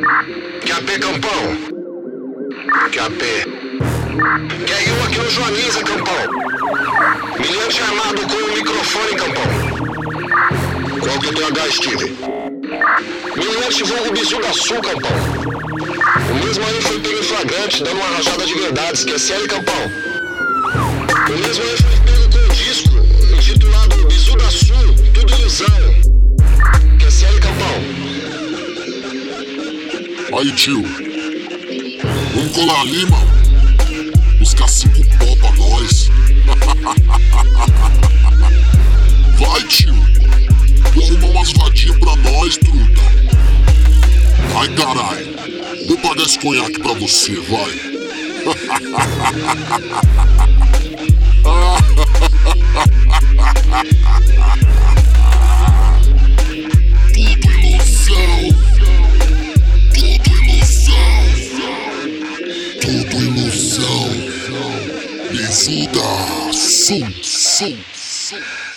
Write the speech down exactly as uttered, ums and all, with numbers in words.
Que A P, Campão? Que A P? Que é eu aqui no Joaniza, Campão? Milhante armado com o microfone, Campão. Qual que é o teu H, Steve? Milhante vulgo bizu da Sul, Campão. O mesmo aí foi pego em flagrante, dando uma rajada de verdades, que é sério, Campão. O mesmo aí foi pego com um disco, intitulado Bizu da Sul, tudo ilusão. Que é sério, Campão. Aí, tio, vamos colar ali, mano. Buscar cinco pó pra nós. Vai, tio, vou arrumar umas vadinhas pra nós, truta. Ai, carai, vou pagar esse conhaque pra você, vai. Tudo ilusão. Tudo ilusão. Tudo ilusão. Bizu da Sul, Sul, Sul.